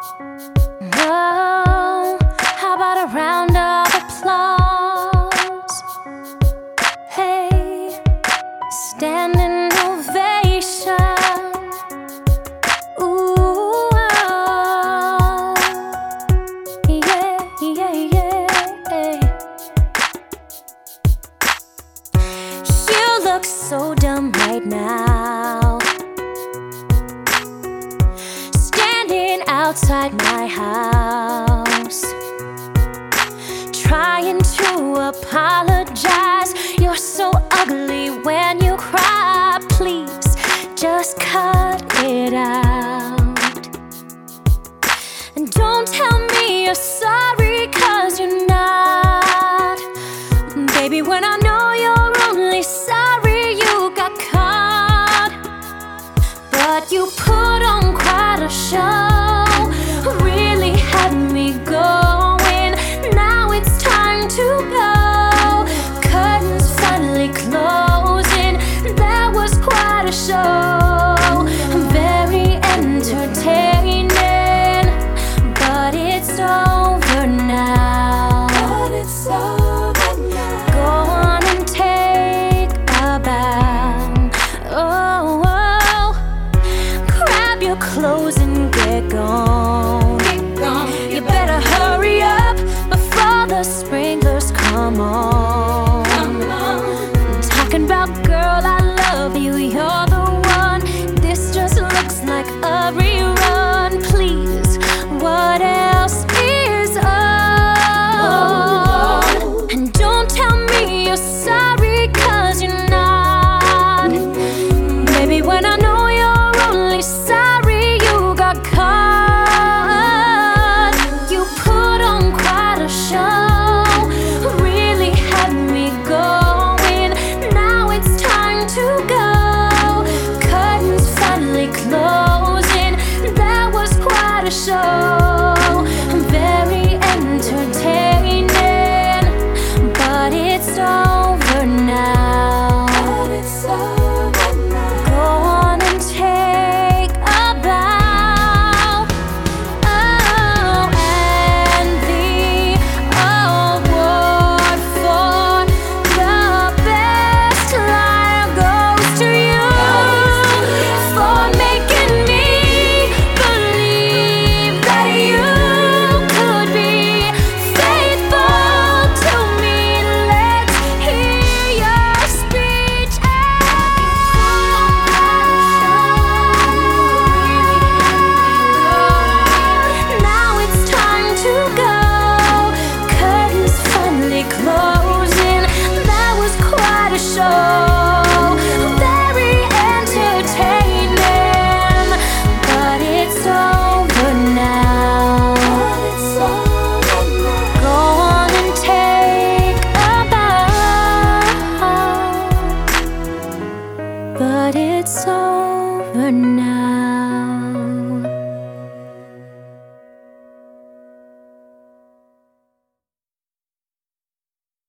Oh, how about a round of applause? Hey, standing ovation. Ooh, oh, yeah, yeah, yeah. You look so dumb right now, standing outside my house, trying to apologize. You're so ugly when you cry. Please just cut it out. And don't tell me you're sorry, 'cause you're not. Baby, when I know you're only sorry you got caught. But you put on quite a show, really had me going. Now it's time to go. Curtains finally closing. That was quite a show, very entertaining. But it's over now. Go on and take a bow. Oh, oh. Grab your clothes and get gone. You better hurry up before the sprinklers come on. Talking about, girl, I love you, you're the one. This just looks like a rerun. Please, what else is on? And don't tell me you're sorry, 'cause you're not. Baby, when I know you're only sorry you got caught. You put on quite a show, really had me going. Now it's time to go. Curtains finally closing. That was quite a show, very entertaining. But it's over now. Go on and take a bow. Oh, and the award for the best liar goes to you, for making me believe that you could be faithful to me. Let's hear your speech. Now it's time to go. Curtains finally closing. That was quite a show, very entertaining. But it's over now. Go on and take a bow. But it's over now.